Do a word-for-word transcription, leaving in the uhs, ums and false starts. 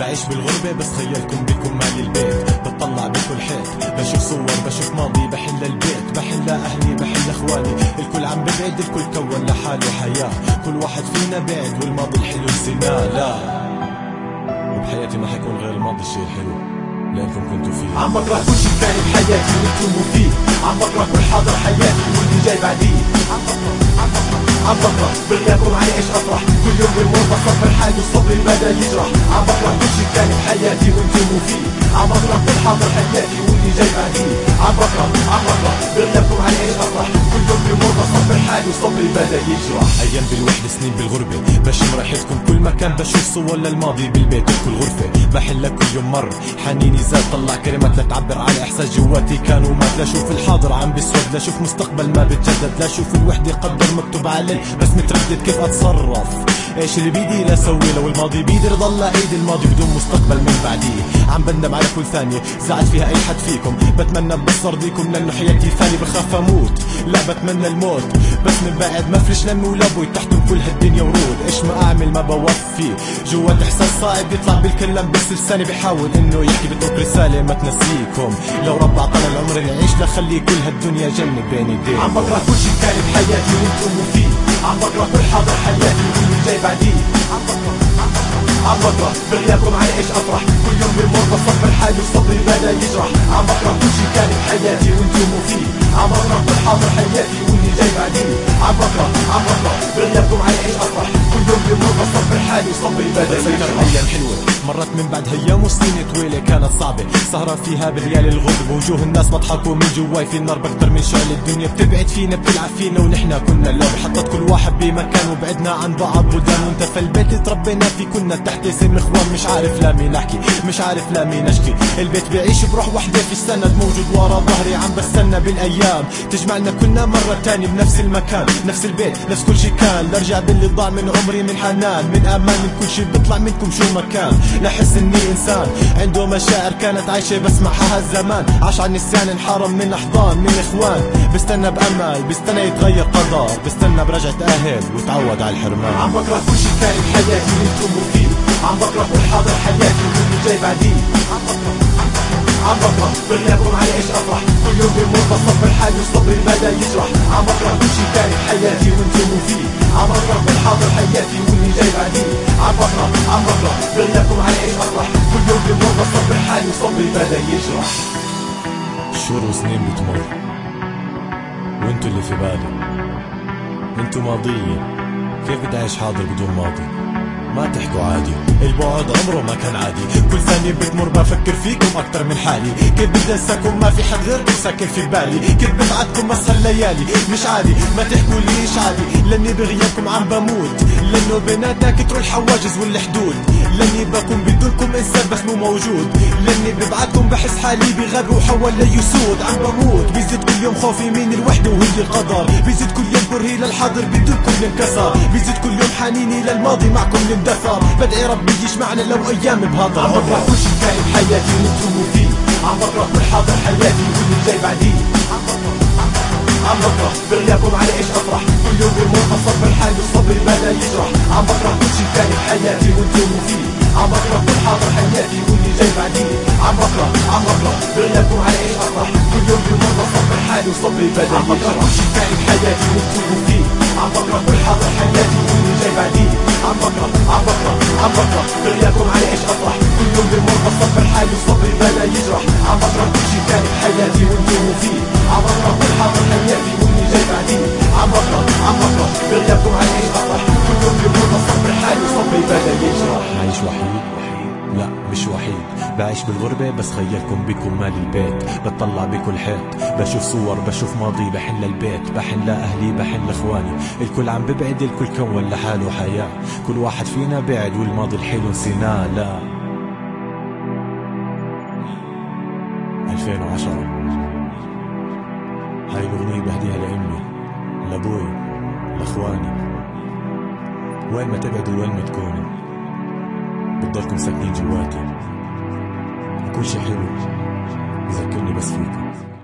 بعيش بالغربة بس خيالكم بكم مالي البيت. بتطلع بكل حيط بشوف صور بشوف ماضي، بحن للبيت بحن لأهلي بحن لإخواني. الكل عم ببعد الكل كون لحاله حياة، كل واحد فينا بعد والماضي الحلو نسيناه. لا وبحياتي ما حيكون غير الماضي الشيء الحلو لأنكم كنتوا فيه. عم بكره كل شي كان بحياتي وانتم مو فيه، عم بكره كل حاضر حياتي واللي جاي بعديه. عم بكره عم بكره عم بكره بغيابكم علي ايش افرح، كل يوم بمر بصبر حالي وصبري بدا يجرح. عم بكره كل شي كان بحياتي وانتم مو فيه، عم بكره كل حاضر حياتي واللي جاي بعديه. عم بكره عم بكره بغيابكم علي ايش افرح، كل يوم بمر بصبر حالي وصبري بدا يجرح. ايام بالوحدة سنين بالغربة بشم ريحتكم كل مكان، بشوف صور للماضي بالبيت بكل غرفة. بحن لك كل يوم مر حنيني زاد، طلع كلمات لتعبر عن احساس جواتي كان ومات. لا شوف الحاضر عم بيسود، لا شوف مستقبل ما بتجدد، لا شوف الوحدة قدر مكتوب عليه بس متردد كيف اتصرف. ايش اللي بيدي لا سوي لو الماضي بيقدر ضل ايد الماضي بدون مستقبل من بعديه. عم بندم على كل ثانية زعلت فيها اي حد فيكم، بتمنى بس ارضيكم لانه حياتي ثانية بخاف اموت. لا بتمنى الموت بس من بعد ما افرش لمي ولابوي تحتم كل هالدنيا ورود. ايش ما اعمل ما بوفي جوات احساس صعب يطلع بالكلام بس لساني بحاول انه يحكي بترك رسالة ما تنسيكم. لو رب عطانا العمر نعيش لخلي كل هالدنيا جنة بين ايديكم. عم بكره كل شي كان بحياتي وانتم مو فيه، عم بكره كل حاضر حياتي واللي جاي بعديه. عم بكره عم بكره بغيابكم علي ايش افرح، كل يوم بمر بصبر حالي وصبري بدا يجرح. عم بكره كل شي كان بحياتي وانتم مو فيه، عم بكره كل حاضر حياتي واللي جاي بعديه. عم بكره عم بكره بغيابكم علي ايش افرح، كل يوم بمر بصبر حالي وصبري بدا يجرح. ايام حلوة مرت من بعد ايام وسنين طويلة كانت صعبة، سهرة فيها بالليالي الغضب وجوه الناس بضحك ومن جواي في النار بكتر من شعل. الدنيا بتبعد فينا بتلعب فينا ونحنا كنا اللعب، حطت كل واحد بمكان وبعدنا عن بعض بلدان. وانت في البيت اللي تربينا فيه كنا تحت اسم اخوان، مش عارف لا مين احكي مش عارف لا مين اشكي. البيت بعيش بروح وحدة في السند موجود ورا ظهري، عم بستنى بالايام تجمعنا كنا مرة تاني بنفس المكان نفس البيت نفس كل شي كان. لارجع باللي ضاع من عمري من حنان من امان من كل شي بيطلع منكم شو مكان. لاحس اني انسان عنده مشاعر كانت عايشة بس معها الزمان، عاش عن نسيان انحرم من احضان من اخوان. بستنى بامل بستنى يتغير قدر، بستنى برجعة اهل وتعود على الحرمان. عم بكره كل شي كان بحياتي وانتم مو فيه، عم بكره كل حاضر حياتي واللي جاي بعديه. عم بكره عم بكره بغيابكم علي ايش افرح، كل يوم بمر بصبر حالي وصبري بدا يجرح. عم بكره كل شي كان بحياتي وانتم مو فيه، عم بكره كل حاضر حياتي واللي جاي بعديه. عم بكره عم بكره بغيابكم علي ايش افرح، كل يوم بمر بصبر حالي وصبري بدا يجرح. شهور وسنين بتمر وانتو اللي في بالي، انتو ماضية كيف بدي اعيش حاضر بدون ماضي؟ ما تحكوا عادي البعد عمره ما كان عادي، كل ثانية بتمر بفكر فيكم اكتر من حالي. كيف بدي انساكم ما في حد غيركم ساكن في بالي، كيف ببعدكم اسهر الليالي مش عادي. ما تحكوا ليش عادي لاني بغيابكم عم بموت، لانه بيناتنا كتروا الحواجز والحدود. لاني بكون بدونكم انسان بس مو موجود، لاني ببعدكم بحس حالي بغاب وحول ليسود. عم بموت بيزيد كل يوم خوفي من الوحدة وهي القدر، بيزيد كل يوم كرهي للحاضر بدونكم ننكسر، بيزيد كل يوم حنيني للماضي معكم نندثر. بدعي ربي يجمعنا لو ايام بهذا عم بكره كل شي كان بحياتي وانتم مو فيه، عم بكره كل حاضر حياتي واللي جاي بعديه. عم بكره عم بكره بغيابكم علي ايش افرح، كل يوم بمر بصبر حالي وصبري بدا يجرح. عم بكره كل شي كان بحياتي وانتم مو فيه، عم بكره كل حاضر حياتي واللي جاي بعديه. عم بكره عم بكره بغيابكم علي ايش افرح، كل يوم بمر بصبر حالي وصبري بدا يجرح. عم بكره كل شي كان بحياتي وانتم مو فيه، عم بكره كل حاضر حياتي واللي جاي بعديه. عم بكره عم بكره عم بكره بغيابكم علي ايش افرح، كل يوم بمر بصبر حالي وصبري بدا يجرح. عم بكره كل شي كان بحياتي وانتم مو فيه، عم بكره كل حاضر حياتي واللي جاي بعديه. عم بكره عم بكره بغيابكم علي ايش افرح، كل يوم بمر بصبر حالي وصبري بدا يجرح. عايش وحيد؟ لا مش وحيد، بعيش بالغربة بس خيالكم بكم مالي البيت. بتطلع بكل حيط بشوف صور بشوف ماضي، بحن للبيت بحن لأهلي بحن لإخواني. الكل عم ببعد الكل كون لحاله حياة، كل واحد فينا بعد والماضي الحلو نسيناه. لا ألفين وعشرة هاي الأغنية بهديها لأمي لأبوي لإخواني. وين ما تبعدوا وين ما تكونوا بتضلكم ساكنين جواتي، وكل شي حلو بذكرني بس فيكم.